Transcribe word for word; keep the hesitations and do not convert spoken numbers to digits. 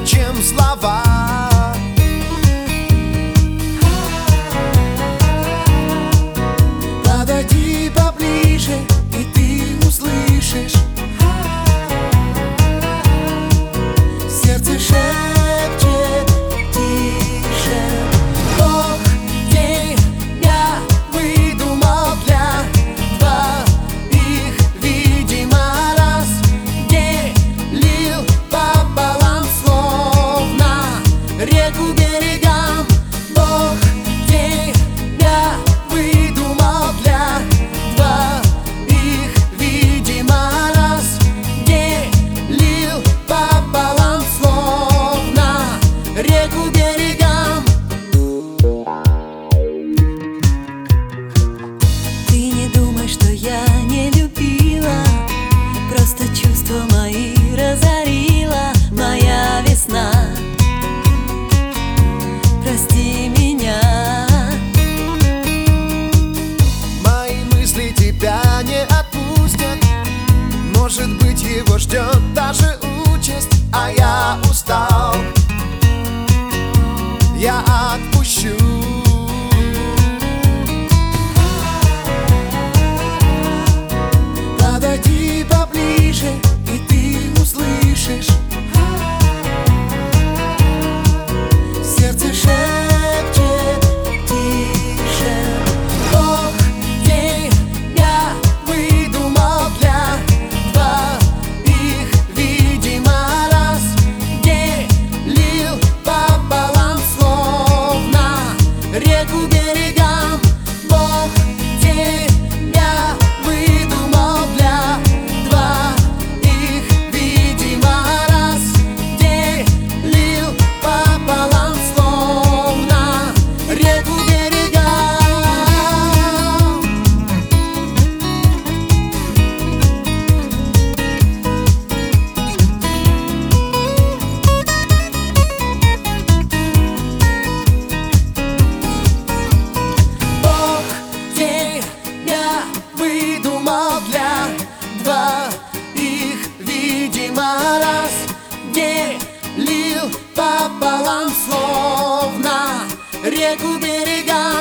чем слова. Подойди поближе, и ты услышишь. Сердце шепчет тише. Бог тебя выдумал для двоих, видимо, раз делил пополам, словно реку берегам. Бог тебя выдумал для двоих, видимо, раз делил пополам, словно реку берегам. Ты не думай, что я не любила, просто чувства мои разорила моя весна. Прости меня. Мои мысли тебя не отпустят. Может быть, его ждет даже участь, а я устал. Я отпущу. Подойди поближе, и ты услышишь. Сердце шепчет тише. Бог тебя выдумал для двоих, видимо, раз делил пополам, словно реку берегам. Бог тебя выдумал для двоих, видимо, раз делил пополам, словно реку берегам. Бог тебя выдумал для двоих, видимо, раз делил пополам, словно реку берегам.